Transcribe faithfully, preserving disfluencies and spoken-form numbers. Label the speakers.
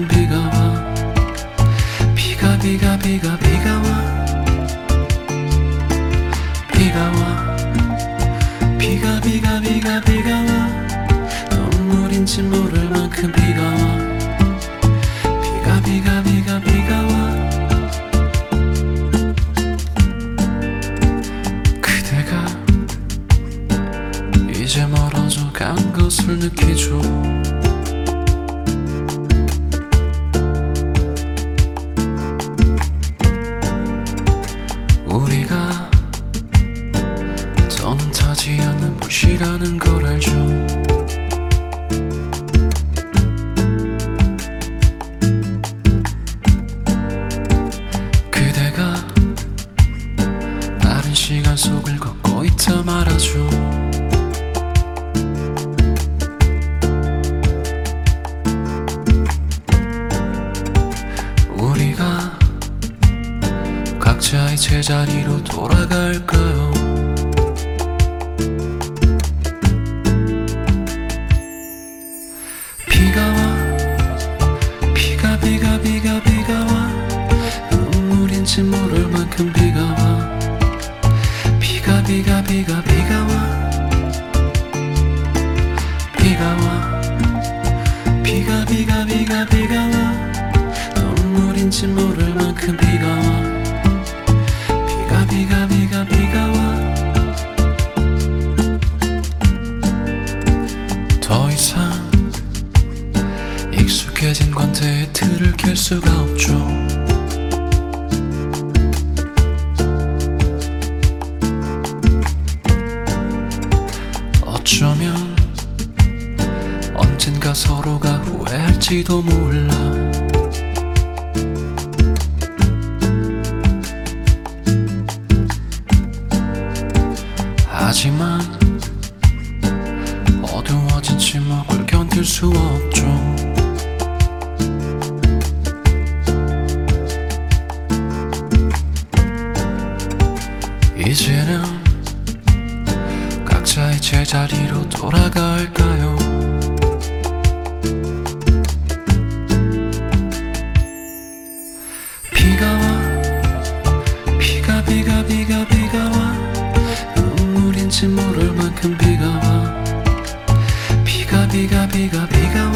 Speaker 1: 만큼 비가 와. 비가 비가 비가 비가 와. 비가 와. 비가 비가 비가 비가 와. 눈물인지 모를 만큼 비가 와. 비가 비가 비가 비가 와. 그대가 이제 멀어져 간 것을 느끼죠. 우리가 더는 타지 않는 못이라는 걸 알죠. 그대가 빠른 시간 속을 걷고 있다 말하죠. 우리가 각자의 제자리로 돌아갈까요? 비가 와. 비가 비가 비가 비가 와. 눈물인지 모를 만큼 비가 와. 비가 비가 비가 비가 와. 비가 와. 비가 비가 비가 비가 와. 눈물인지 모를 만큼 비가 와. 비가 비가 비가 비가 와. 더 이상 익숙해진 관대의 틀을 깰 수가 없죠. 어쩌면 언젠가 서로가 후회할지도 몰라. 하지만 어두워진 침묵을 견딜 수 없죠. 이제는 각자의 제자리로 돌아갈까요? 비가 와. 비가 비가 비가 비가 와. 눈물인지 모를 만큼 비가 와. 비가 비가 비가 비가 와.